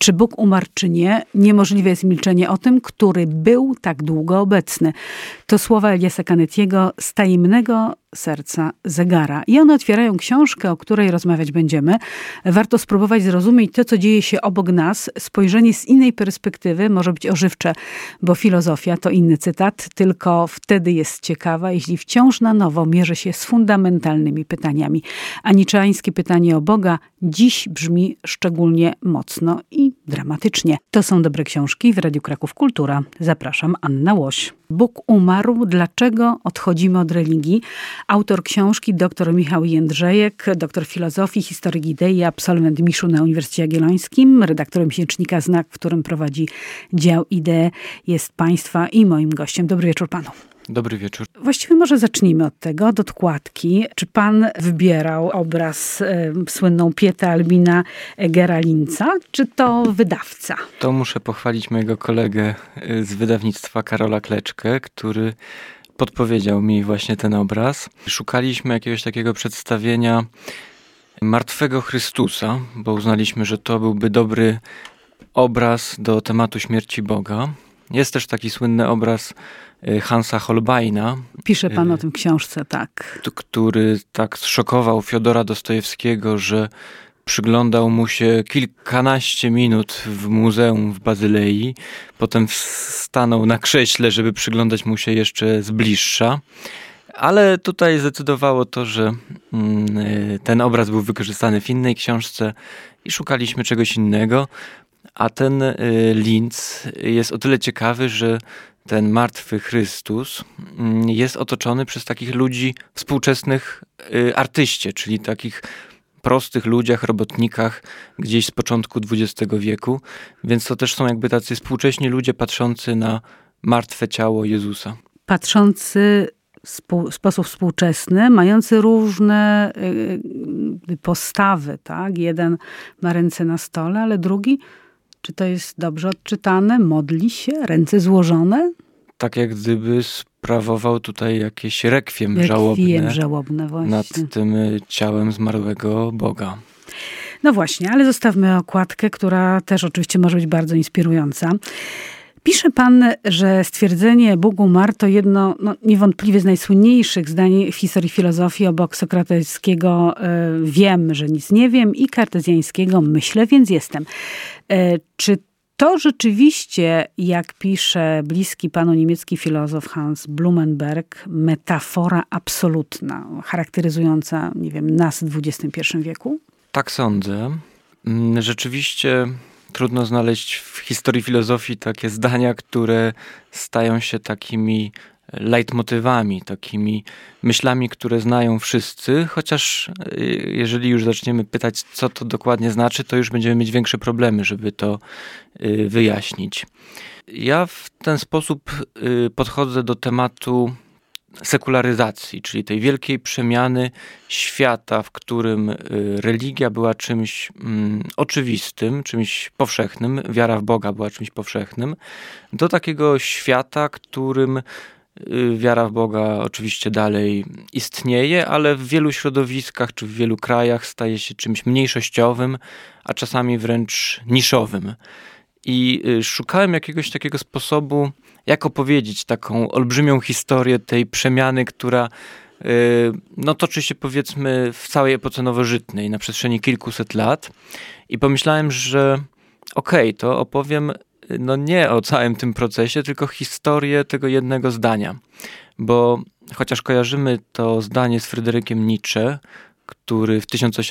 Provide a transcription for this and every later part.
Czy Bóg umarł, czy nie? Niemożliwe jest milczenie o tym, który był tak długo obecny. To słowa Eliasa Canettiego z Tajemnego serca zegara. I one otwierają książkę, o której rozmawiać będziemy. Warto spróbować zrozumieć to, co dzieje się obok nas. Spojrzenie z innej perspektywy może być ożywcze, bo filozofia, to inny cytat, tylko wtedy jest ciekawa, jeśli wciąż na nowo mierzy się z fundamentalnymi pytaniami. A niczeańskie pytanie o Boga dziś brzmi szczególnie mocno i dramatycznie. To są dobre książki w Radiu Kraków Kultura. Zapraszam, Anna Łoś. Bóg umarł. Dlaczego odchodzimy od religii? Autor książki dr Michał Jędrzejek, doktor filozofii, historyk idei, absolwent MiSZ-u na Uniwersytecie Jagiellońskim, redaktor miesięcznika Znak, w którym prowadzi dział Idee, jest Państwa i moim gościem. Dobry wieczór Panu. Dobry wieczór. Właściwie może zacznijmy od tego, od okładki. Czy pan wybierał obraz, słynną Pietę Albina Gera-Linza, czy to wydawca? To muszę pochwalić mojego kolegę z wydawnictwa Karola Kleczkę, który podpowiedział mi właśnie ten obraz. Szukaliśmy jakiegoś takiego przedstawienia martwego Chrystusa, bo uznaliśmy, że to byłby dobry obraz do tematu śmierci Boga. Jest też taki słynny obraz Hansa Holbeina. Pisze pan o tym w książce, tak. Który tak zszokował Fiodora Dostojewskiego, że przyglądał mu się kilkanaście minut w muzeum w Bazylei. Potem stanął na krześle, żeby przyglądać mu się jeszcze z bliższa. Ale tutaj zdecydowało to, że ten obraz był wykorzystany w innej książce i szukaliśmy czegoś innego. A ten Linz jest o tyle ciekawy, że ten martwy Chrystus jest otoczony przez takich ludzi współczesnych artyście, czyli takich prostych ludziach, robotnikach gdzieś z początku XX wieku. Więc to też są jakby tacy współcześni ludzie patrzący na martwe ciało Jezusa. Patrzący w sposób współczesny, mający różne postawy, tak? Jeden ma ręce na stole, ale drugi, czy to jest dobrze odczytane, modli się, ręce złożone? Tak jak gdyby sprawował tutaj jakieś rekwiem żałobne właśnie nad tym ciałem zmarłego Boga. No właśnie, ale zostawmy okładkę, która też oczywiście może być bardzo inspirująca. Pisze pan, że stwierdzenie Bóg umarł to jedno niewątpliwie z najsłynniejszych zdań w historii filozofii, obok sokratejskiego wiem, że nic nie wiem i kartezjańskiego myślę, więc jestem. Czy to rzeczywiście, jak pisze bliski panu niemiecki filozof Hans Blumenberg, metafora absolutna, charakteryzująca, nie wiem, nas w XXI wieku? Tak sądzę. Rzeczywiście trudno znaleźć w historii filozofii takie zdania, które stają się takimi leitmotywami, takimi myślami, które znają wszyscy, chociaż jeżeli już zaczniemy pytać, co to dokładnie znaczy, to już będziemy mieć większe problemy, żeby to wyjaśnić. Ja w ten sposób podchodzę do tematu sekularyzacji, czyli tej wielkiej przemiany świata, w którym religia była czymś oczywistym, czymś powszechnym, wiara w Boga była czymś powszechnym, do takiego świata, którym wiara w Boga oczywiście dalej istnieje, ale w wielu środowiskach czy w wielu krajach staje się czymś mniejszościowym, a czasami wręcz niszowym. I szukałem jakiegoś takiego sposobu, jak opowiedzieć taką olbrzymią historię tej przemiany, która toczy się powiedzmy w całej epoce nowożytnej na przestrzeni kilkuset lat. I pomyślałem, że to opowiem nie o całym tym procesie, tylko historię tego jednego zdania. Bo chociaż kojarzymy to zdanie z Fryderykiem Nietzsche, który w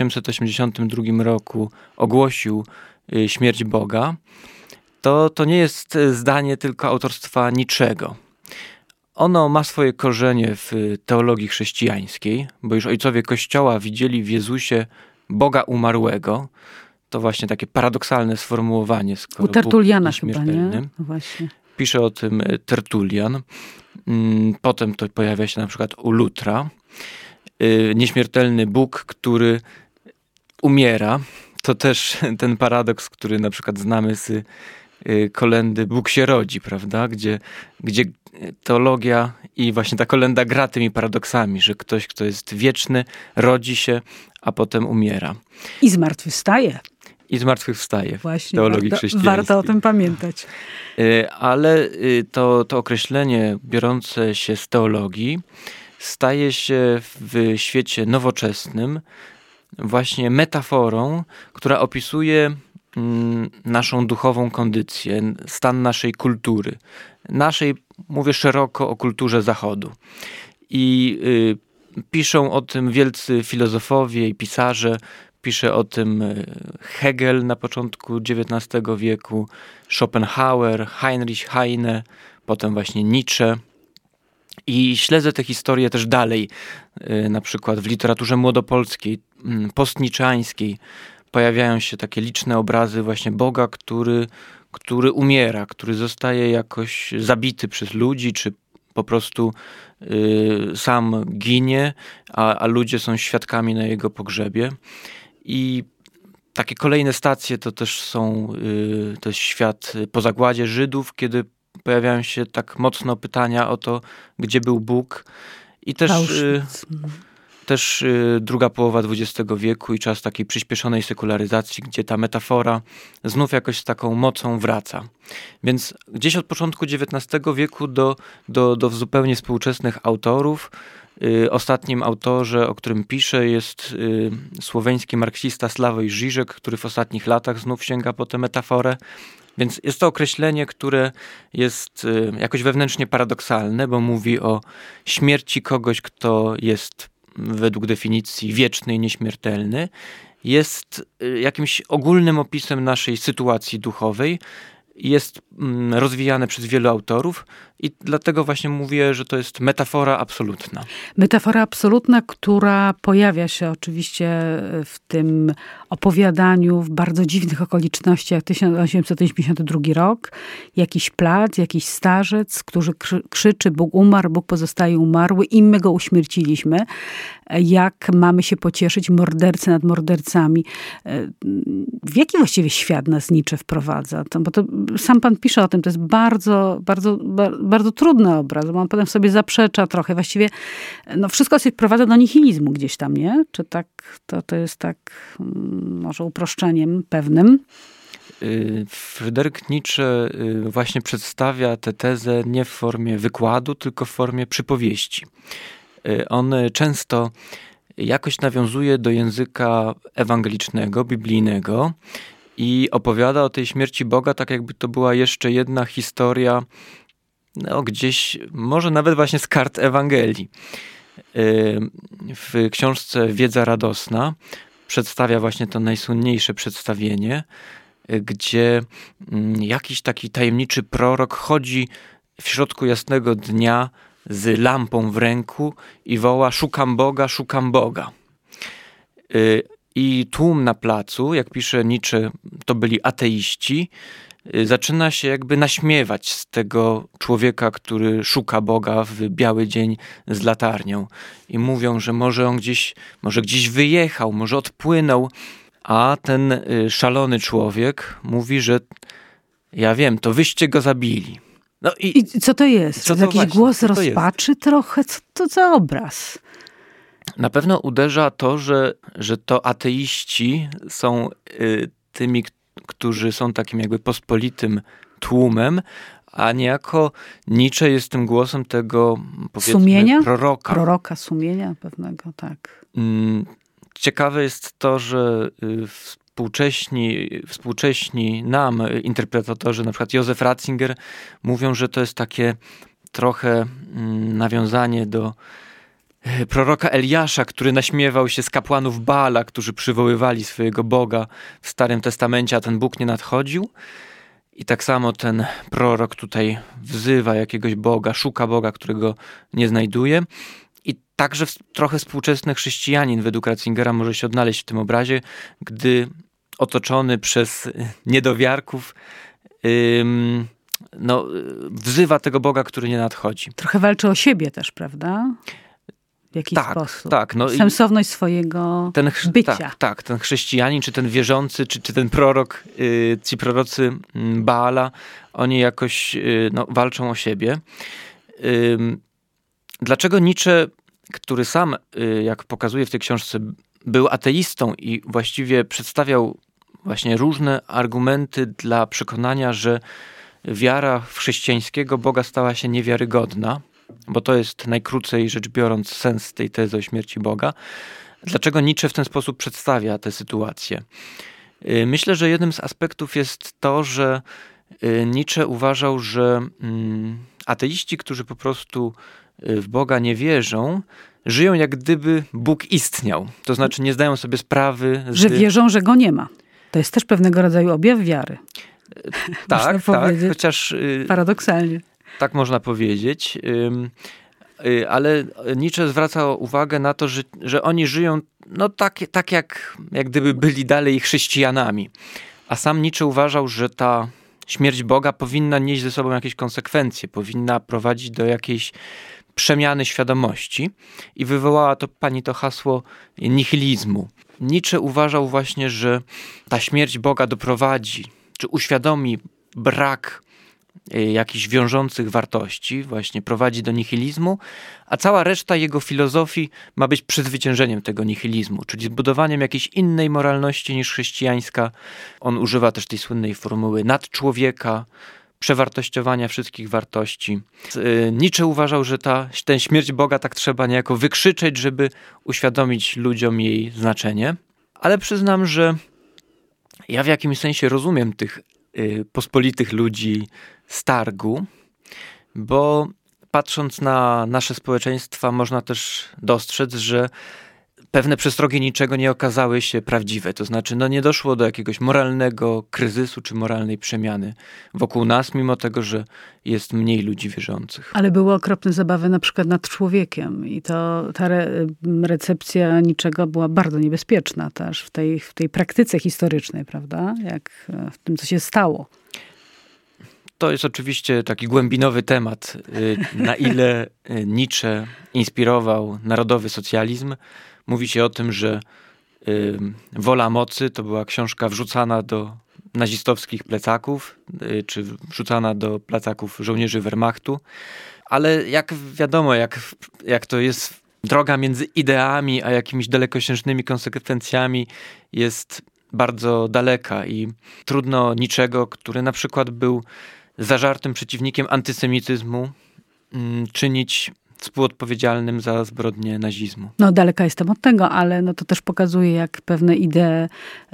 1882 roku ogłosił śmierć Boga, to nie jest zdanie tylko autorstwa Nietzschego. Ono ma swoje korzenie w teologii chrześcijańskiej, bo już ojcowie Kościoła widzieli w Jezusie Boga umarłego. To właśnie takie paradoksalne sformułowanie. U Tertuliana chyba, nie? No właśnie. Pisze o tym Tertulian. Potem to pojawia się na przykład u Lutra. Nieśmiertelny Bóg, który umiera. To też ten paradoks, który na przykład znamy z kolendy Bóg się rodzi, prawda? Gdzie teologia i właśnie ta kolenda gra tymi paradoksami, że ktoś, kto jest wieczny, rodzi się, a potem umiera. I zmartwychwstaje. i zmartwychwstaje Właśnie, w teologii chrześcijańskiej. warto o tym pamiętać. Ale to określenie biorące się z teologii staje się w świecie nowoczesnym właśnie metaforą, która opisuje naszą duchową kondycję, stan naszej kultury. Mówię szeroko o kulturze Zachodu. I piszą o tym wielcy filozofowie i pisarze. Pisze o tym Hegel na początku XIX wieku, Schopenhauer, Heinrich Heine, potem właśnie Nietzsche. I śledzę tę historię też dalej, na przykład w literaturze młodopolskiej, postniczańskiej. Pojawiają się takie liczne obrazy właśnie Boga, który umiera, który zostaje jakoś zabity przez ludzi, czy po prostu sam ginie, a ludzie są świadkami na jego pogrzebie. I takie kolejne stacje to też to jest świat po zagładzie Żydów, kiedy pojawiają się tak mocno pytania o to, gdzie był Bóg. I też druga połowa XX wieku i czas takiej przyspieszonej sekularyzacji, gdzie ta metafora znów jakoś z taką mocą wraca. Więc gdzieś od początku XIX wieku do zupełnie współczesnych autorów. Ostatnim autorze, o którym piszę, jest słoweński marksista Slavoj Žižek, który w ostatnich latach znów sięga po tę metaforę. Więc jest to określenie, które jest jakoś wewnętrznie paradoksalne, bo mówi o śmierci kogoś, kto jest według definicji wieczny i nieśmiertelny. Jest jakimś ogólnym opisem naszej sytuacji duchowej. Jest rozwijane przez wielu autorów i dlatego właśnie mówię, że to jest metafora absolutna. Metafora absolutna, która pojawia się oczywiście w tym opowiadaniu w bardzo dziwnych okolicznościach. 1852 rok. Jakiś plac, jakiś starzec, który krzyczy: Bóg umarł, Bóg pozostaje umarły i my go uśmierciliśmy. Jak mamy się pocieszyć, mordercy nad mordercami. W jaki właściwie świat nas Nietzsche wprowadza? Bo to sam pan pisze o tym, to jest bardzo, bardzo, bardzo trudny obraz, bo on potem sobie zaprzecza trochę. Właściwie wszystko się wprowadza do nihilizmu gdzieś tam, nie? Czy tak, to jest tak może uproszczeniem pewnym? Fryderyk Nietzsche właśnie przedstawia tę tezę nie w formie wykładu, tylko w formie przypowieści. On często jakoś nawiązuje do języka ewangelicznego, biblijnego i opowiada o tej śmierci Boga tak, jakby to była jeszcze jedna historia, gdzieś może nawet właśnie z kart Ewangelii. W książce Wiedza radosna przedstawia właśnie to najsłynniejsze przedstawienie, gdzie jakiś taki tajemniczy prorok chodzi w środku jasnego dnia z lampą w ręku i woła: szukam Boga, szukam Boga. I tłum na placu, jak pisze Nietzsche, to byli ateiści, zaczyna się jakby naśmiewać z tego człowieka, który szuka Boga w biały dzień z latarnią. I mówią, że może gdzieś wyjechał, może odpłynął, a ten szalony człowiek mówi, że ja wiem, to wyście go zabili. No i co to jest? Co to jakiś właśnie, głos rozpaczy trochę? Co to za obraz? Na pewno uderza to, że to ateiści są tymi, którzy są takim jakby pospolitym tłumem, a niejako Nietzsche jest tym głosem tego, powiedzmy, sumienia? Proroka. Proroka sumienia pewnego, tak. Ciekawe jest to, że współcześni nam interpretatorzy, na przykład Józef Ratzinger, mówią, że to jest takie trochę nawiązanie do proroka Eliasza, który naśmiewał się z kapłanów Baala, którzy przywoływali swojego Boga w Starym Testamencie, a ten Bóg nie nadchodził. I tak samo ten prorok tutaj wzywa jakiegoś Boga, szuka Boga, którego nie znajduje. I także trochę współczesny chrześcijanin według Ratzingera może się odnaleźć w tym obrazie, gdy otoczony przez niedowiarków wzywa tego Boga, który nie nadchodzi. Trochę walczy o siebie też, prawda? W jakiś sposób. Tak. Sensowność swojego bycia. Tak, ten chrześcijanin, czy ten wierzący, czy ten prorok, ci prorocy Baala, oni jakoś walczą o siebie. Dlaczego Nietzsche, który sam, jak pokazuje w tej książce, był ateistą i właściwie przedstawiał właśnie różne argumenty dla przekonania, że wiara w chrześcijańskiego Boga stała się niewiarygodna, bo to jest najkrócej rzecz biorąc sens tej tezy o śmierci Boga. Dlaczego Nietzsche w ten sposób przedstawia tę sytuację? Myślę, że jednym z aspektów jest to, że Nietzsche uważał, że ateiści, którzy po prostu w Boga nie wierzą, żyją jak gdyby Bóg istniał. To znaczy nie zdają sobie sprawy... Że wierzą, że Go nie ma. To jest też pewnego rodzaju objaw wiary. Tak, chociaż... Paradoksalnie. Tak można powiedzieć. Ale Nietzsche zwraca uwagę na to, że oni żyją tak jak gdyby byli dalej chrześcijanami. A sam Nietzsche uważał, że ta śmierć Boga powinna nieść ze sobą jakieś konsekwencje, powinna prowadzić do jakiejś przemiany świadomości i wywołała to hasło nihilizmu. Nietzsche uważał właśnie, że ta śmierć Boga doprowadzi, czy uświadomi brak jakichś wiążących wartości, właśnie prowadzi do nihilizmu, a cała reszta jego filozofii ma być przezwyciężeniem tego nihilizmu, czyli zbudowaniem jakiejś innej moralności niż chrześcijańska. On używa też tej słynnej formuły nadczłowieka, przewartościowania wszystkich wartości. Nietzsche uważał, że tę śmierć Boga tak trzeba niejako wykrzyczeć, żeby uświadomić ludziom jej znaczenie. Ale przyznam, że ja w jakimś sensie rozumiem tych pospolitych ludzi z targu, bo patrząc na nasze społeczeństwa można też dostrzec, że pewne przestrogi niczego nie okazały się prawdziwe. To znaczy nie doszło do jakiegoś moralnego kryzysu czy moralnej przemiany wokół nas, mimo tego, że jest mniej ludzi wierzących. Ale były okropne zabawy na przykład nad człowiekiem i ta recepcja niczego była bardzo niebezpieczna też w tej praktyce historycznej, prawda? Jak w tym, co się stało. To jest oczywiście taki głębinowy temat, na ile Nietzsche inspirował narodowy socjalizm. Mówi się o tym, że Wola mocy to była książka wrzucana do nazistowskich plecaków, czy wrzucana do plecaków żołnierzy Wehrmachtu. Ale jak wiadomo, jak to jest, droga między ideami a jakimiś dalekosiężnymi konsekwencjami jest bardzo daleka i trudno niczego, który na przykład był zażartym przeciwnikiem antysemityzmu, czynić współodpowiedzialnym za zbrodnie nazizmu. Daleka jestem od tego, ale to też pokazuje, jak pewne idee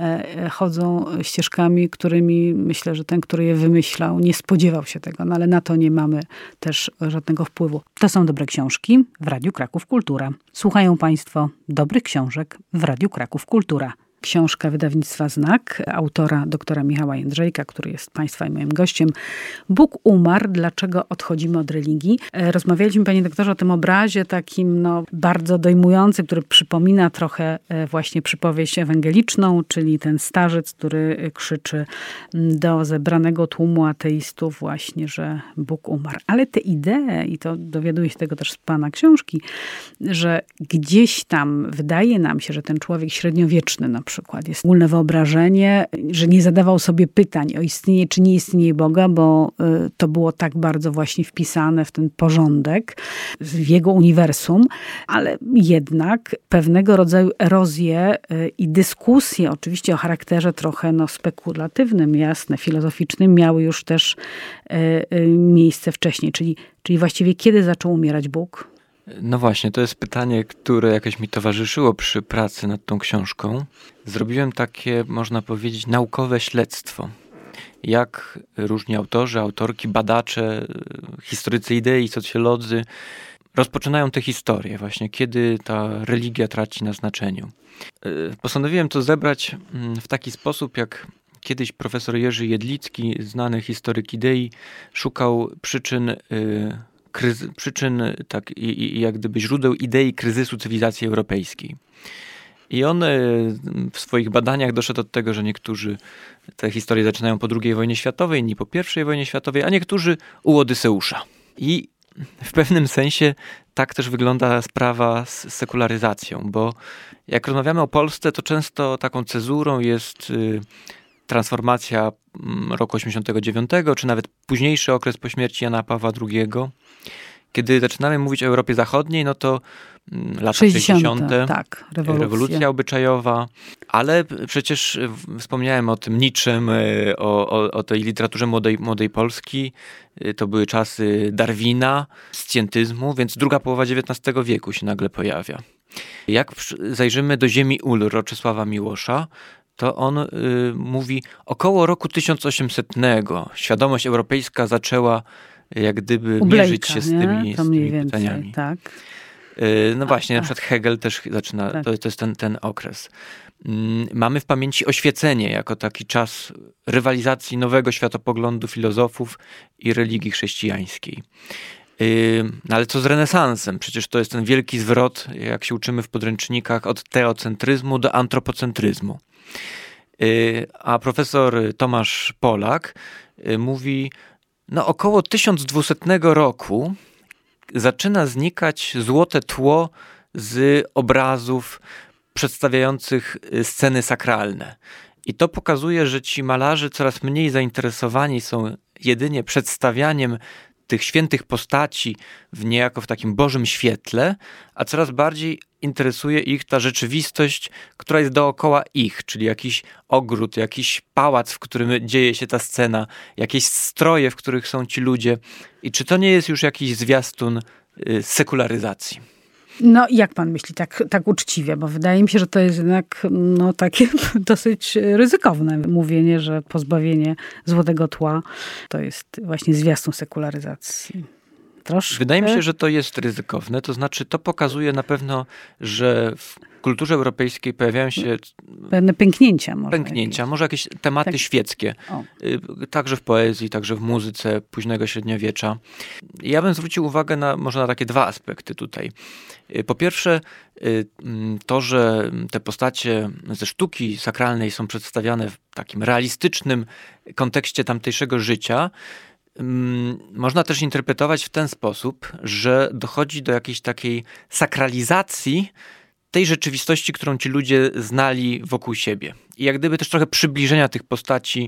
chodzą ścieżkami, którymi myślę, że ten, który je wymyślał, nie spodziewał się tego. Ale na to nie mamy też żadnego wpływu. To są dobre książki w Radiu Kraków Kultura. Słuchają Państwo dobrych książek w Radiu Kraków Kultura. Książka wydawnictwa Znak, autora doktora Michała Jędrzejka, który jest Państwa i moim gościem. Bóg umarł, dlaczego odchodzimy od religii? Rozmawialiśmy, panie doktorze, o tym obrazie takim bardzo dojmującym, który przypomina trochę właśnie przypowieść ewangeliczną, czyli ten starzec, który krzyczy do zebranego tłumu ateistów właśnie, że Bóg umarł. Ale te idee, i to dowiaduję się tego też z pana książki, że gdzieś tam wydaje nam się, że ten człowiek średniowieczny na przykład jest ogólne wyobrażenie, że nie zadawał sobie pytań o istnienie czy nie istnienie Boga, bo to było tak bardzo właśnie wpisane w ten porządek, w jego uniwersum, ale jednak pewnego rodzaju erozje i dyskusje oczywiście o charakterze trochę spekulatywnym, jasne, filozoficznym, miały już też miejsce wcześniej. Czyli właściwie kiedy zaczął umierać Bóg? No właśnie, to jest pytanie, które jakoś mi towarzyszyło przy pracy nad tą książką. Zrobiłem takie, można powiedzieć, naukowe śledztwo. Jak różni autorzy, autorki, badacze, historycy idei, socjolodzy rozpoczynają tę historię właśnie, kiedy ta religia traci na znaczeniu. Postanowiłem to zebrać w taki sposób, jak kiedyś profesor Jerzy Jedlicki, znany historyk idei, szukał przyczyn i jak gdyby źródeł idei kryzysu cywilizacji europejskiej. I on w swoich badaniach doszedł do tego, że niektórzy te historie zaczynają po II wojnie światowej, inni po I wojnie światowej, a niektórzy u Odyseusza. I w pewnym sensie tak też wygląda sprawa z sekularyzacją, bo jak rozmawiamy o Polsce, to często taką cezurą jest transformacja roku 89, czy nawet późniejszy okres po śmierci Jana Pawła II. Kiedy zaczynamy mówić o Europie Zachodniej, no to lata 60. Tak, rewolucja obyczajowa, ale przecież wspomniałem o tym Nietzschem, o tej literaturze młodej Polski. To były czasy Darwina, scjentyzmu, więc druga połowa XIX wieku się nagle pojawia. Jak zajrzymy do Ziemi Ul Roczysława Miłosza, to on mówi około roku 1800 świadomość europejska zaczęła jak gdyby mierzyć się z tymi pytaniami. Tak. No właśnie, na przykład Hegel też zaczyna, tak. To jest ten okres. Mamy w pamięci oświecenie jako taki czas rywalizacji nowego światopoglądu filozofów i religii chrześcijańskiej. No ale co z renesansem? Przecież to jest ten wielki zwrot, jak się uczymy w podręcznikach, od teocentryzmu do antropocentryzmu. A profesor Tomasz Polak mówi, no około 1200 roku zaczyna znikać złote tło z obrazów przedstawiających sceny sakralne. I to pokazuje, że ci malarze coraz mniej zainteresowani są jedynie przedstawianiem tych świętych postaci niejako w takim Bożym świetle, a coraz bardziej interesuje ich ta rzeczywistość, która jest dookoła ich, czyli jakiś ogród, jakiś pałac, w którym dzieje się ta scena, jakieś stroje, w których są ci ludzie. I czy to nie jest już jakiś zwiastun sekularyzacji? No jak pan myśli, tak uczciwie, bo wydaje mi się, że to jest jednak takie dosyć ryzykowne mówienie, że pozbawienie złotego tła to jest właśnie zwiastun sekularyzacji. Troszkę. Wydaje mi się, że to jest ryzykowne, to znaczy to pokazuje na pewno, że w kulturze europejskiej pojawiają się pewne pęknięcia. Może jakieś tematy świeckie. Także w poezji, także w muzyce późnego średniowiecza. Ja bym zwrócił uwagę może na takie dwa aspekty tutaj. Po pierwsze, to, że te postacie ze sztuki sakralnej są przedstawiane w takim realistycznym kontekście tamtejszego życia, można też interpretować w ten sposób, że dochodzi do jakiejś takiej sakralizacji tej rzeczywistości, którą ci ludzie znali wokół siebie. I jak gdyby też trochę przybliżenia tych postaci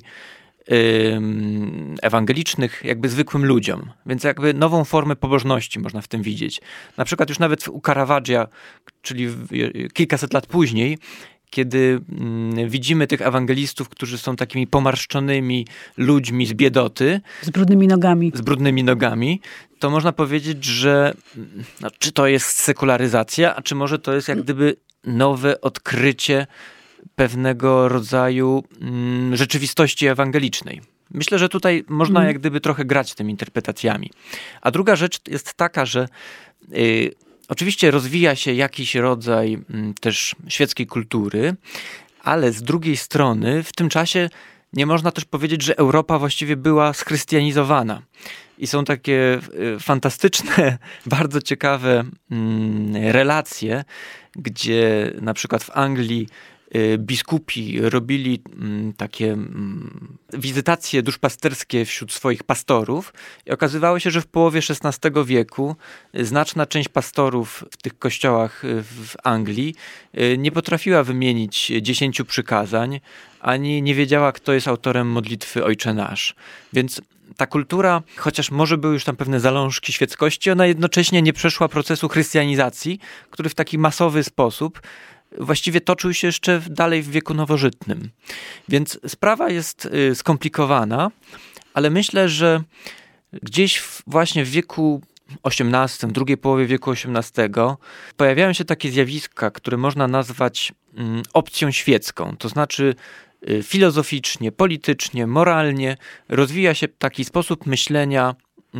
ewangelicznych jakby zwykłym ludziom. Więc jakby nową formę pobożności można w tym widzieć. Na przykład już nawet u Caravaggia, czyli kilkaset lat później, kiedy widzimy tych ewangelistów, którzy są takimi pomarszczonymi ludźmi z biedoty. Z brudnymi nogami. To można powiedzieć, że czy to jest sekularyzacja, a czy może to jest jak gdyby nowe odkrycie pewnego rodzaju rzeczywistości ewangelicznej. Myślę, że tutaj można jak gdyby trochę grać tymi interpretacjami. A druga rzecz jest taka, że oczywiście rozwija się jakiś rodzaj też świeckiej kultury, ale z drugiej strony w tym czasie nie można też powiedzieć, że Europa właściwie była schrystianizowana. I są takie fantastyczne, bardzo ciekawe relacje, gdzie na przykład w Anglii biskupi robili takie wizytacje duszpasterskie wśród swoich pastorów i okazywało się, że w połowie XVI wieku znaczna część pastorów w tych kościołach w Anglii nie potrafiła wymienić 10 przykazań, ani nie wiedziała, kto jest autorem modlitwy Ojcze Nasz. Więc ta kultura, chociaż może były już tam pewne zalążki świeckości, ona jednocześnie nie przeszła procesu chrystianizacji, który w taki masowy sposób właściwie toczył się jeszcze dalej w wieku nowożytnym. Więc sprawa jest skomplikowana, ale myślę, że gdzieś właśnie w wieku XVIII, w drugiej połowie wieku XVIII pojawiają się takie zjawiska, które można nazwać opcją świecką. To znaczy filozoficznie, politycznie, moralnie rozwija się taki sposób myślenia,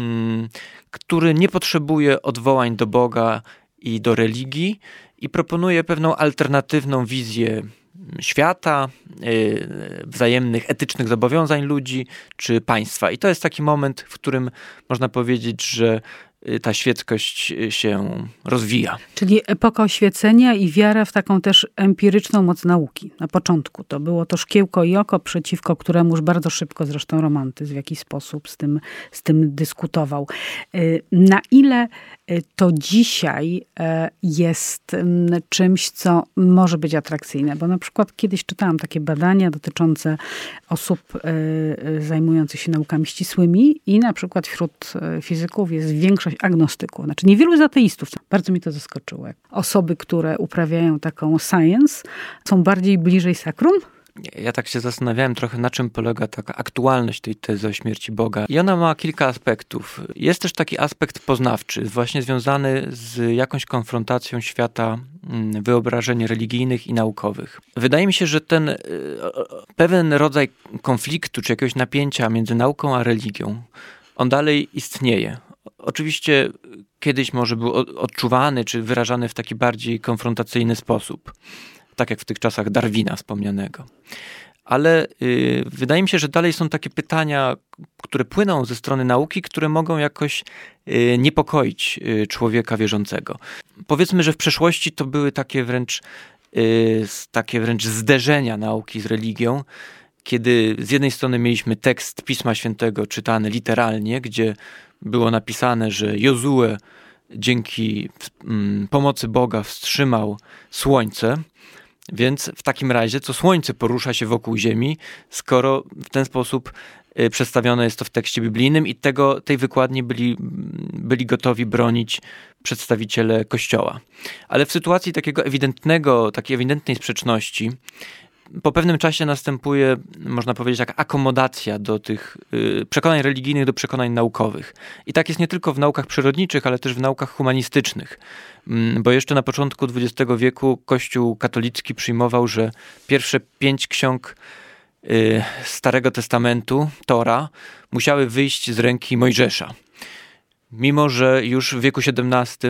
który nie potrzebuje odwołań do Boga i do religii i proponuje pewną alternatywną wizję świata, wzajemnych etycznych zobowiązań ludzi czy państwa. I to jest taki moment, w którym można powiedzieć, że ta świeckość się rozwija. Czyli epoka oświecenia i wiara w taką też empiryczną moc nauki. Na początku to było to szkiełko i oko, przeciwko któremuż bardzo szybko zresztą romantyzm w jakiś sposób z tym dyskutował. Na ile to dzisiaj jest czymś, co może być atrakcyjne? Bo na przykład kiedyś czytałam takie badania dotyczące osób zajmujących się naukami ścisłymi i na przykład wśród fizyków jest większość agnostyków. Znaczy niewielu jest ateistów. Bardzo mi to zaskoczyło. Osoby, które uprawiają taką science, są bardziej bliżej sakrum. Ja tak się zastanawiałem trochę, na czym polega taka aktualność tej tezy o śmierci Boga. I ona ma kilka aspektów. Jest też taki aspekt poznawczy, właśnie związany z jakąś konfrontacją świata wyobrażeń religijnych i naukowych. Wydaje mi się, że ten pewien rodzaj konfliktu czy jakiegoś napięcia między nauką a religią, on dalej istnieje. Oczywiście kiedyś może był odczuwany czy wyrażany w taki bardziej konfrontacyjny sposób. Tak jak w tych czasach Darwina wspomnianego. Ale wydaje mi się, że dalej są takie pytania, które płyną ze strony nauki, które mogą jakoś niepokoić człowieka wierzącego. Powiedzmy, że w przeszłości to były takie wręcz zderzenia nauki z religią, kiedy z jednej strony mieliśmy tekst Pisma Świętego czytany literalnie, gdzie było napisane, że Jozue dzięki pomocy Boga wstrzymał słońce. Więc w takim razie, co słońce porusza się wokół Ziemi, skoro w ten sposób przedstawione jest to w tekście biblijnym i tej wykładni byli gotowi bronić przedstawiciele Kościoła. Ale w sytuacji takiej ewidentnej sprzeczności, po pewnym czasie następuje, można powiedzieć, taka akomodacja do tych przekonań religijnych do przekonań naukowych. I tak jest nie tylko w naukach przyrodniczych, ale też w naukach humanistycznych. Bo jeszcze na początku XX wieku Kościół katolicki przyjmował, że pierwsze 5 ksiąg Starego Testamentu, Tora, musiały wyjść z ręki Mojżesza. Mimo że już w wieku XVII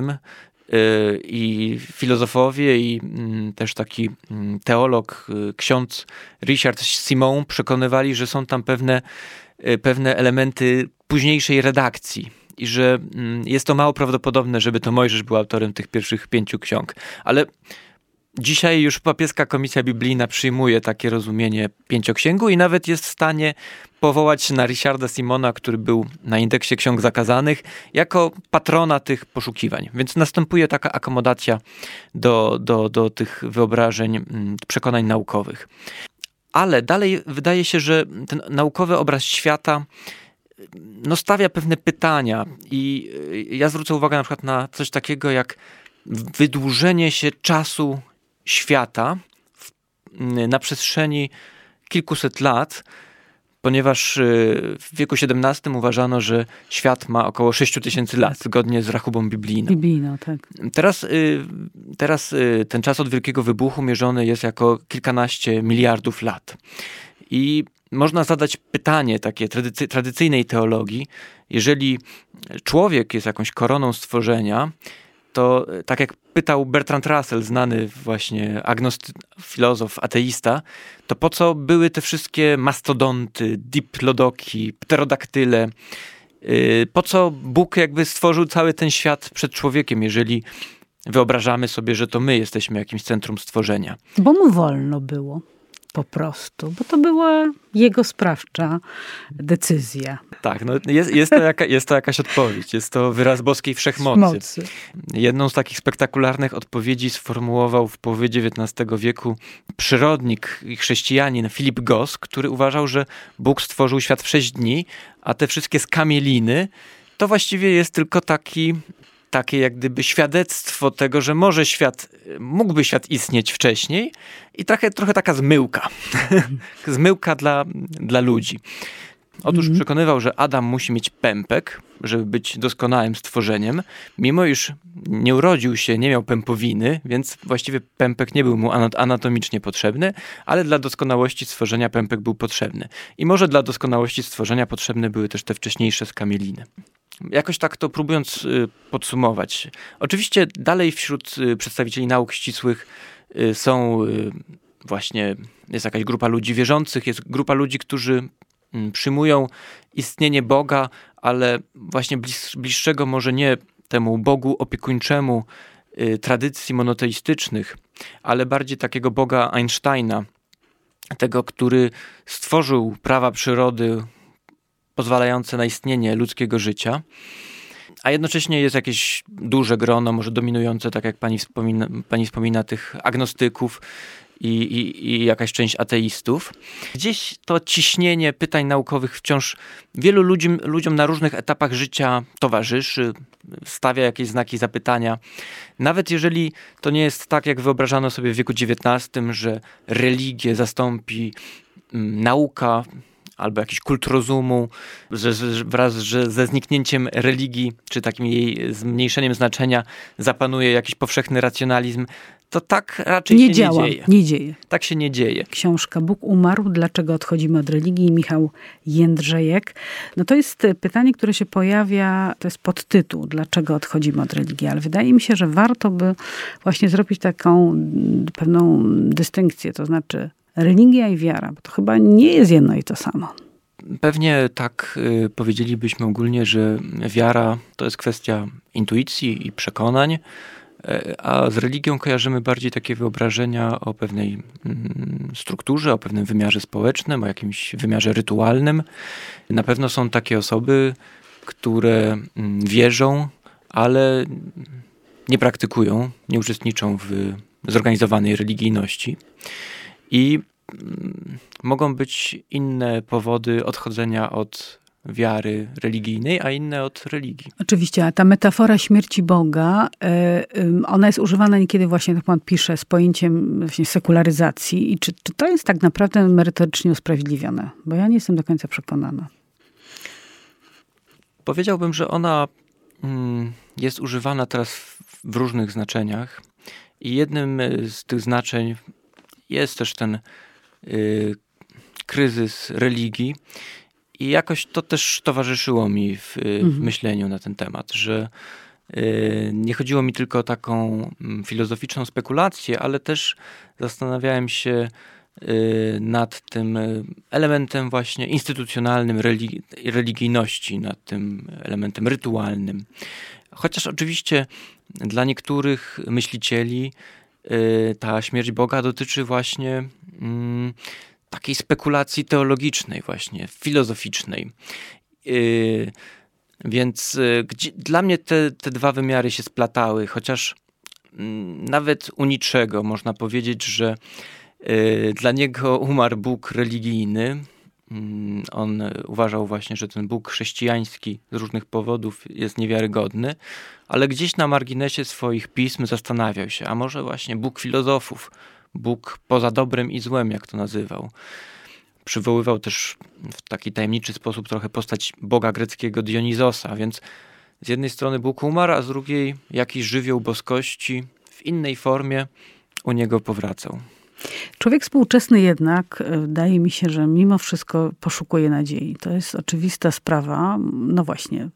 i filozofowie, i też taki teolog, ksiądz Richard Simon przekonywali, że są tam pewne elementy późniejszej redakcji i że jest to mało prawdopodobne, żeby to Mojżesz był autorem tych pierwszych 5 ksiąg. Ale dzisiaj już papieska Komisja Biblijna przyjmuje takie rozumienie pięcioksięgu i nawet jest w stanie powołać się na Richarda Simona, który był na indeksie ksiąg zakazanych, jako patrona tych poszukiwań. Więc następuje taka akomodacja do tych wyobrażeń, przekonań naukowych. Ale dalej wydaje się, że ten naukowy obraz świata stawia pewne pytania i ja zwrócę uwagę na przykład na coś takiego jak wydłużenie się czasu świata na przestrzeni kilkuset lat, ponieważ w wieku XVII uważano, że świat ma około 6000 lat, zgodnie z rachubą biblijną. Biblijną, tak. Teraz ten czas od Wielkiego Wybuchu mierzony jest jako kilkanaście miliardów lat. I można zadać pytanie takie tradycyjnej teologii, jeżeli człowiek jest jakąś koroną stworzenia, to tak jak pytał Bertrand Russell, znany właśnie filozof, ateista, to po co były te wszystkie mastodonty, diplodoki, pterodaktyle? Po co Bóg jakby stworzył cały ten świat przed człowiekiem, jeżeli wyobrażamy sobie, że to my jesteśmy jakimś centrum stworzenia? Bo mu wolno było. Po prostu, bo to była jego sprawcza decyzja. Tak, jest to jakaś odpowiedź, jest to wyraz boskiej wszechmocy. Jedną z takich spektakularnych odpowiedzi sformułował w połowie XIX wieku przyrodnik i chrześcijanin Philip Goss, który uważał, że Bóg stworzył świat w 6 dni, a te wszystkie skamieliny to właściwie jest tylko takie jak gdyby świadectwo tego, że mógłby świat istnieć wcześniej i trochę taka zmyłka. Zmyłka dla ludzi. Otóż przekonywał, że Adam musi mieć pępek, żeby być doskonałym stworzeniem, mimo iż nie urodził się, nie miał pępowiny, więc właściwie pępek nie był mu anatomicznie potrzebny, ale dla doskonałości stworzenia pępek był potrzebny. I może dla doskonałości stworzenia potrzebne były też te wcześniejsze skamieliny. Jakoś tak to próbując podsumować. Oczywiście dalej wśród przedstawicieli nauk ścisłych jest jakaś grupa ludzi wierzących, jest grupa ludzi, którzy przyjmują istnienie Boga, ale właśnie bliższego może nie temu Bogu opiekuńczemu tradycji monoteistycznych, ale bardziej takiego Boga Einsteina, tego, który stworzył prawa przyrody pozwalające na istnienie ludzkiego życia, a jednocześnie jest jakieś duże grono, może dominujące, tak jak pani wspomina, tych agnostyków, i jakaś część ateistów. Gdzieś to ciśnienie pytań naukowych wciąż wielu ludziom na różnych etapach życia towarzyszy, stawia jakieś znaki zapytania. Nawet jeżeli to nie jest tak, jak wyobrażano sobie w wieku XIX, że religię zastąpi nauka albo jakiś kult rozumu, że wraz ze zniknięciem religii, czy takim jej zmniejszeniem znaczenia zapanuje jakiś powszechny racjonalizm, to tak raczej nie się działa, nie dzieje. Nie dzieje. Tak się nie dzieje. Książka Bóg umarł, dlaczego odchodzimy od religii? Michał Jędrzejek. No to jest pytanie, które się pojawia, to jest podtytuł, dlaczego odchodzimy od religii, ale wydaje mi się, że warto by właśnie zrobić taką pewną dystynkcję, to znaczy religia i wiara, bo to chyba nie jest jedno i to samo. Pewnie tak powiedzielibyśmy ogólnie, że wiara to jest kwestia intuicji i przekonań, a z religią kojarzymy bardziej takie wyobrażenia o pewnej strukturze, o pewnym wymiarze społecznym, o jakimś wymiarze rytualnym. Na pewno są takie osoby, które wierzą, ale nie praktykują, nie uczestniczą w zorganizowanej religijności. I mogą być inne powody odchodzenia od wiary religijnej, a inne od religii. Oczywiście, a ta metafora śmierci Boga, ona jest używana niekiedy właśnie, tak pan pisze, z pojęciem właśnie sekularyzacji. I czy to jest tak naprawdę merytorycznie usprawiedliwione? Bo ja nie jestem do końca przekonana. Powiedziałbym, że ona jest używana teraz w różnych znaczeniach i jednym z tych znaczeń jest też ten kryzys religii i jakoś to też towarzyszyło mi w myśleniu na ten temat, że nie chodziło mi tylko o taką filozoficzną spekulację, ale też zastanawiałem się nad tym elementem właśnie instytucjonalnym religijności, nad tym elementem rytualnym. Chociaż oczywiście dla niektórych myślicieli ta śmierć Boga dotyczy właśnie takiej spekulacji teologicznej właśnie, filozoficznej. Więc dla mnie te dwa wymiary się splatały, chociaż nawet u Nietzschego można powiedzieć, że dla niego umarł Bóg religijny. On uważał właśnie, że ten Bóg chrześcijański z różnych powodów jest niewiarygodny, ale gdzieś na marginesie swoich pism zastanawiał się, a może właśnie Bóg filozofów, Bóg poza dobrem i złem, jak to nazywał. Przywoływał też w taki tajemniczy sposób trochę postać boga greckiego Dionizosa, więc z jednej strony Bóg umarł, a z drugiej jakiś żywioł boskości w innej formie u niego powracał. Człowiek współczesny jednak, wydaje mi się, że mimo wszystko poszukuje nadziei. To jest oczywista sprawa. No właśnie,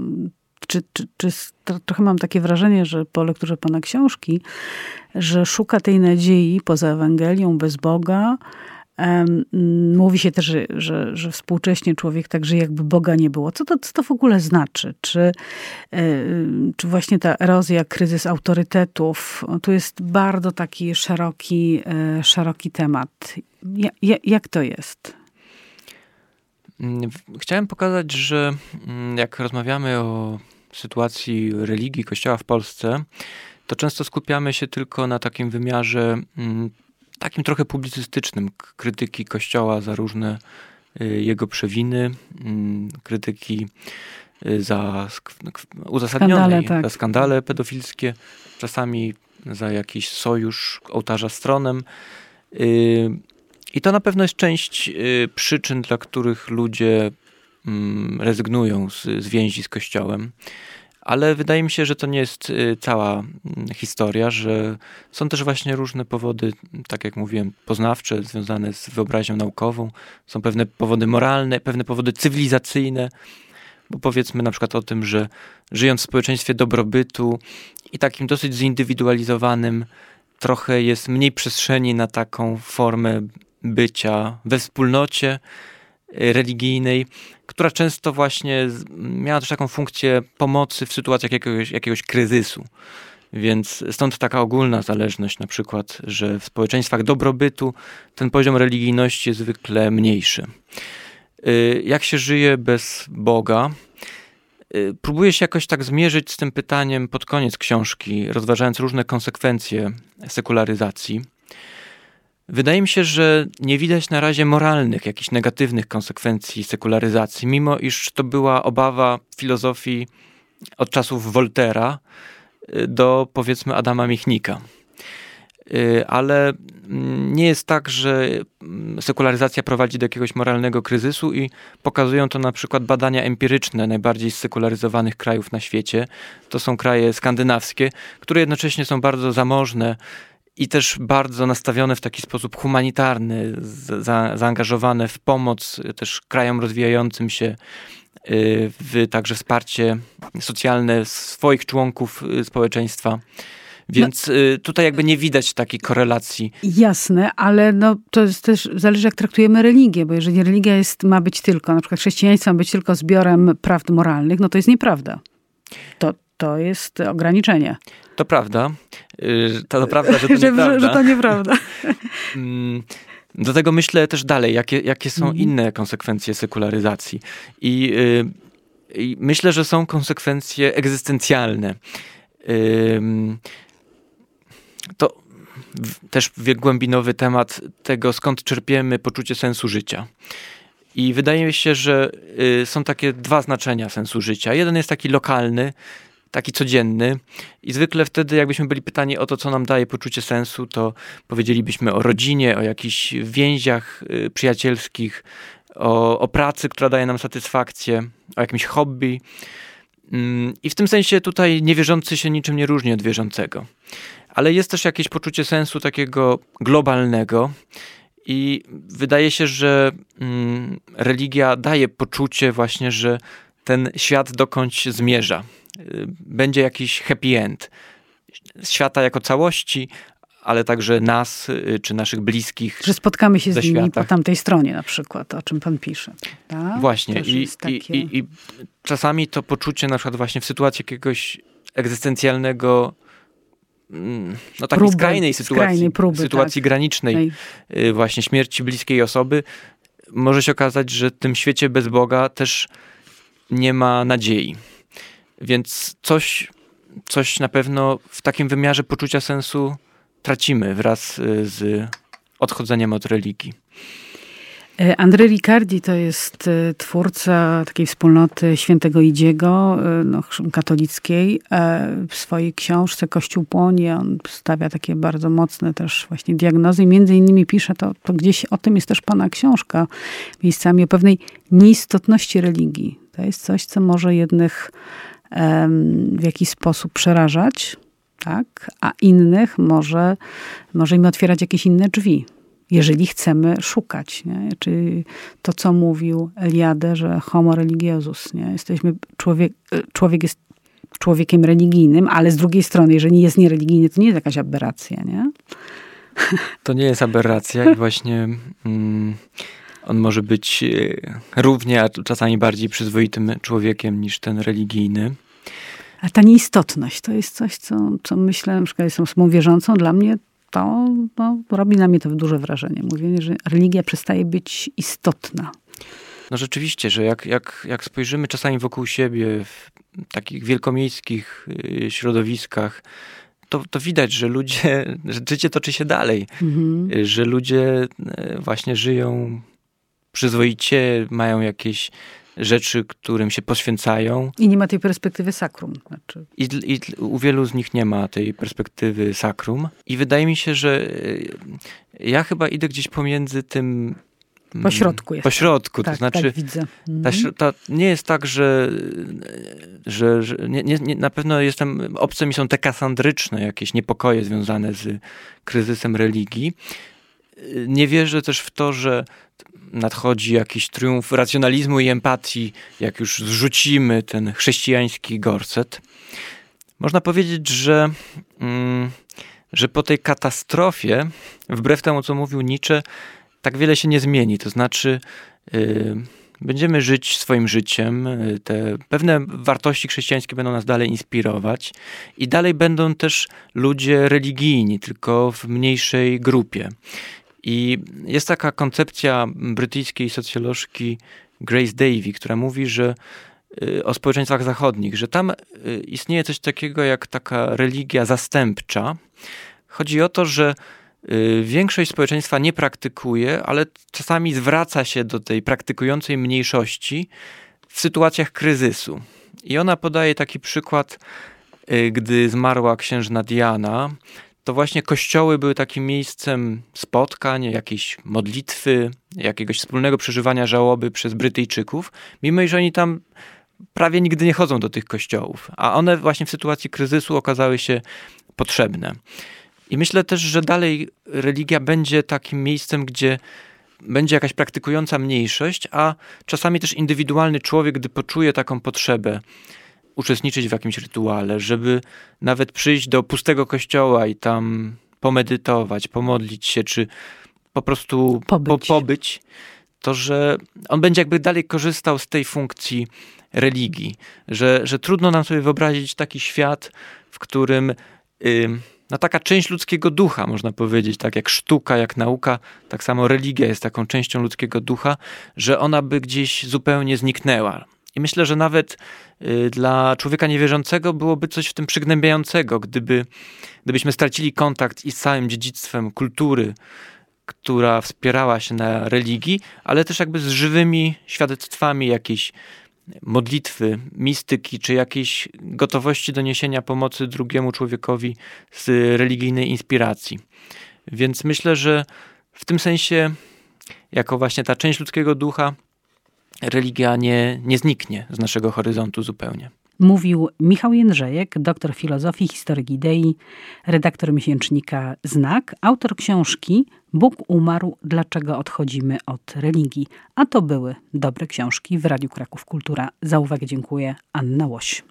trochę mam takie wrażenie, że po lekturze pana książki, że szuka tej nadziei poza Ewangelią, bez Boga. Mówi się też, że współcześnie człowiek tak żyje, jakby Boga nie było. Co to w ogóle znaczy? Czy właśnie ta erozja, kryzys autorytetów, tu jest bardzo taki szeroki temat. Jak to jest? Chciałem pokazać, że jak rozmawiamy o sytuacji religii, Kościoła w Polsce, to często skupiamy się tylko na takim wymiarze takim trochę publicystycznym, krytyki Kościoła za różne jego przewiny, krytyki za uzasadnione, za skandale pedofilskie, czasami za jakiś sojusz ołtarza z tronem. I to na pewno jest część przyczyn, dla których ludzie rezygnują z więzi z Kościołem. Ale wydaje mi się, że to nie jest cała historia, że są też właśnie różne powody, tak jak mówiłem, poznawcze, związane z wyobraźnią naukową. Są pewne powody moralne, pewne powody cywilizacyjne, bo powiedzmy na przykład o tym, że żyjąc w społeczeństwie dobrobytu i takim dosyć zindywidualizowanym, trochę jest mniej przestrzeni na taką formę bycia we wspólnocie religijnej, która często właśnie miała też taką funkcję pomocy w sytuacjach jakiegoś kryzysu. Więc stąd taka ogólna zależność na przykład, że w społeczeństwach dobrobytu ten poziom religijności jest zwykle mniejszy. Jak się żyje bez Boga? Próbuję się jakoś tak zmierzyć z tym pytaniem pod koniec książki, rozważając różne konsekwencje sekularyzacji. Wydaje mi się, że nie widać na razie moralnych, jakichś negatywnych konsekwencji sekularyzacji, mimo iż to była obawa filozofii od czasów Voltaire'a do, powiedzmy, Adama Michnika. Ale nie jest tak, że sekularyzacja prowadzi do jakiegoś moralnego kryzysu i pokazują to na przykład badania empiryczne najbardziej zsekularyzowanych krajów na świecie. To są kraje skandynawskie, które jednocześnie są bardzo zamożne i też bardzo nastawione w taki sposób humanitarny, zaangażowane w pomoc też krajom rozwijającym się, w także wsparcie socjalne swoich członków społeczeństwa. Więc tutaj jakby nie widać takiej korelacji. Jasne, ale to jest też zależy, jak traktujemy religię, bo jeżeli religia ma być tylko, na przykład chrześcijaństwo ma być tylko zbiorem prawd moralnych, no to jest nieprawda. To jest ograniczenie. To prawda. To prawda, że to nieprawda. Że to nieprawda. Do tego myślę też dalej, jakie są inne konsekwencje sekularyzacji. I myślę, że są konsekwencje egzystencjalne. To też głębinowy temat tego, skąd czerpiemy poczucie sensu życia. I wydaje mi się, że są takie dwa znaczenia sensu życia. Jeden jest taki lokalny, taki codzienny i zwykle wtedy, jakbyśmy byli pytani o to, co nam daje poczucie sensu, to powiedzielibyśmy o rodzinie, o jakichś więziach przyjacielskich, o pracy, która daje nam satysfakcję, o jakimś hobby. I w tym sensie tutaj niewierzący się niczym nie różni od wierzącego. Ale jest też jakieś poczucie sensu takiego globalnego i wydaje się, że religia daje poczucie właśnie, że ten świat dokądś zmierza. Będzie jakiś happy end. Świata jako całości, ale także nas, czy naszych bliskich. Że spotkamy się z nimi po tamtej stronie na przykład, o czym pan pisze. Tak? Właśnie. I czasami to poczucie na przykład właśnie w sytuacji jakiegoś egzystencjalnego, takiej skrajnej sytuacji, sytuacji granicznej, właśnie śmierci bliskiej osoby, może się okazać, że w tym świecie bez Boga też nie ma nadziei. Więc coś na pewno w takim wymiarze poczucia sensu tracimy wraz z odchodzeniem od religii. André Riccardi to jest twórca takiej wspólnoty świętego Idziego, katolickiej. W swojej książce Kościół płonie on stawia takie bardzo mocne też właśnie diagnozy. Między innymi pisze, to gdzieś o tym jest też pana książka, miejscami o pewnej nieistotności religii. To jest coś, co może jednych w jakiś sposób przerażać, tak? A innych może im otwierać jakieś inne drzwi. Jeżeli chcemy szukać, nie? Czy to, co mówił Eliade, że homo religiosus, nie? Człowiek jest człowiekiem religijnym, ale z drugiej strony, jeżeli jest niereligijny, to nie jest jakaś aberracja, nie? To nie jest aberracja i właśnie on może być równie, a czasami bardziej przyzwoitym człowiekiem niż ten religijny. A ta nieistotność to jest coś, co myślę, na przykład jestem osobą wierzącą, dla mnie to robi na mnie to duże wrażenie. Mówienie, że religia przestaje być istotna. No rzeczywiście, że jak spojrzymy czasami wokół siebie w takich wielkomiejskich środowiskach, to widać, że że życie toczy się dalej. Że ludzie właśnie żyją przyzwoicie, mają jakieś rzeczy, którym się poświęcają. I nie ma tej perspektywy sakrum. I u wielu z nich nie ma tej perspektywy sakrum. I wydaje mi się, że ja chyba idę gdzieś pomiędzy tym... Pośrodku jest. Pośrodku, tak, to znaczy... Tak, widzę. Nie jest tak, że nie, na pewno obce mi są te kasandryczne jakieś niepokoje związane z kryzysem religii. Nie wierzę też w to, że nadchodzi jakiś triumf racjonalizmu i empatii, jak już zrzucimy ten chrześcijański gorset. Można powiedzieć, że po tej katastrofie, wbrew temu, co mówił Nietzsche, tak wiele się nie zmieni. To znaczy będziemy żyć swoim życiem, te pewne wartości chrześcijańskie będą nas dalej inspirować i dalej będą też ludzie religijni, tylko w mniejszej grupie. I jest taka koncepcja brytyjskiej socjolożki Grace Davy, która mówi, że o społeczeństwach zachodnich, że tam istnieje coś takiego jak taka religia zastępcza. Chodzi o to, że większość społeczeństwa nie praktykuje, ale czasami zwraca się do tej praktykującej mniejszości w sytuacjach kryzysu. I ona podaje taki przykład, gdy zmarła księżna Diana, to właśnie kościoły były takim miejscem spotkań, jakiejś modlitwy, jakiegoś wspólnego przeżywania żałoby przez Brytyjczyków, mimo że oni tam prawie nigdy nie chodzą do tych kościołów, a one właśnie w sytuacji kryzysu okazały się potrzebne. I myślę też, że dalej religia będzie takim miejscem, gdzie będzie jakaś praktykująca mniejszość, a czasami też indywidualny człowiek, gdy poczuje taką potrzebę uczestniczyć w jakimś rytuale, żeby nawet przyjść do pustego kościoła i tam pomedytować, pomodlić się, czy po prostu pobyć, to że on będzie jakby dalej korzystał z tej funkcji religii, że trudno nam sobie wyobrazić taki świat, w którym taka część ludzkiego ducha, można powiedzieć, tak jak sztuka, jak nauka, tak samo religia jest taką częścią ludzkiego ducha, że ona by gdzieś zupełnie zniknęła. I myślę, że nawet dla człowieka niewierzącego byłoby coś w tym przygnębiającego, gdybyśmy stracili kontakt i z całym dziedzictwem kultury, która wspierała się na religii, ale też jakby z żywymi świadectwami jakiejś modlitwy, mistyki, czy jakiejś gotowości do niesienia pomocy drugiemu człowiekowi z religijnej inspiracji. Więc myślę, że w tym sensie, jako właśnie ta część ludzkiego ducha, religia nie zniknie z naszego horyzontu zupełnie. Mówił Michał Jędrzejek, doktor filozofii, historyk idei, redaktor miesięcznika Znak, autor książki Bóg umarł, dlaczego odchodzimy od religii. A to były dobre książki w Radiu Kraków Kultura. Za uwagę dziękuję. Anna Łoś.